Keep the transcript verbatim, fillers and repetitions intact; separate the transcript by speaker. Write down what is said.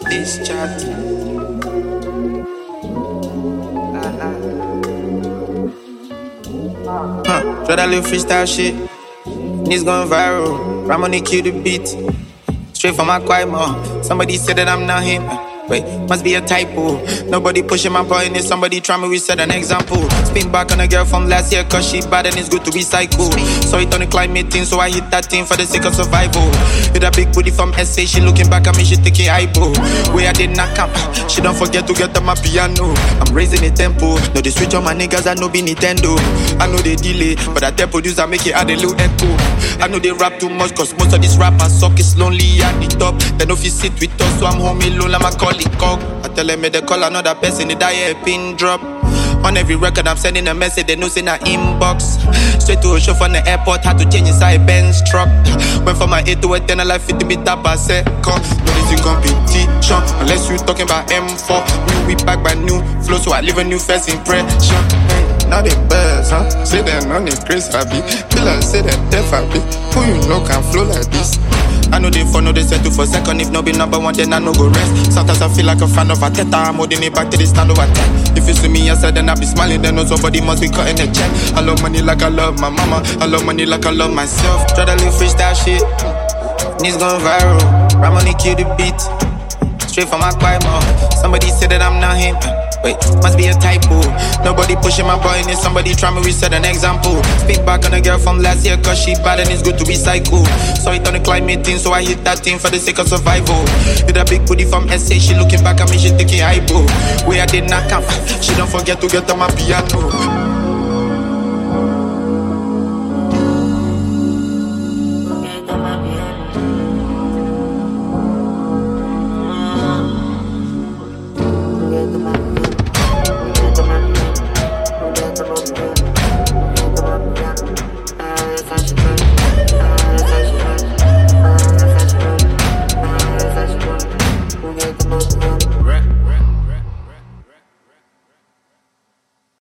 Speaker 1: this chat. Huh, try that little freestyle shit. It's going viral. Ramoni cue the beat. Straight from my quiet mouth. Somebody said that I'm not him. Wait, must be a typo. Nobody pushing my point, it's somebody trying me, we set an example. Spin back on a girl from last year, cause she bad and it's good to recycle. So it on the climate thing, so I hit that thing for the sake of survival. Hit a big booty from S A, she looking back at me, she thinking eyeball. Where I did not camp, she don't forget to get on my piano. I'm raising the tempo, no they switch on my niggas, I know be Nintendo. I know they delay, but I tell producer make it add a little echo. I know they rap too much, cause most of these rappers suck, it's lonely at the top. They know if you sit with us, so I'm home alone, I'm a colleague. I tell them they call another person, they die a pin drop. On every record I'm sending a message, they know say na inbox. Straight to a show from the airport, had to change inside Benz truck. Went from my eight to a ten, I like fifty meter per second. No this in competition, unless you talking about M four. We we back by new flow, so I leave a new first impression. Now they buzz, huh? Say they're not the grace I be. Feel like say they're deaf I be. Who you know can flow like this? I know they for no they settle for second. If no be number one, then I no go rest. Sometimes I feel like a fan of Ateta. I'm holding it back to the stand over ten. If you see me yesterday, then I be smiling. Then know somebody must be cutting a check. I love money like I love my mama. I love money like I love myself. Try to live freestyle shit. Knees going viral. Ramoni cue the beat. Straight from my quiet mouth. Somebody said that I'm not him. Wait, must be a typo. Nobody pushing my boy, and somebody trying me, we set an example. Spin back on a girl from last year, cause she bad and it's good to recycle. So it on the climate thing, so I hit that thing for the sake of survival. Hit a big booty from S A, she looking back at me, she thinking eyeball. Where I did not camp, she don't forget to get on my piano.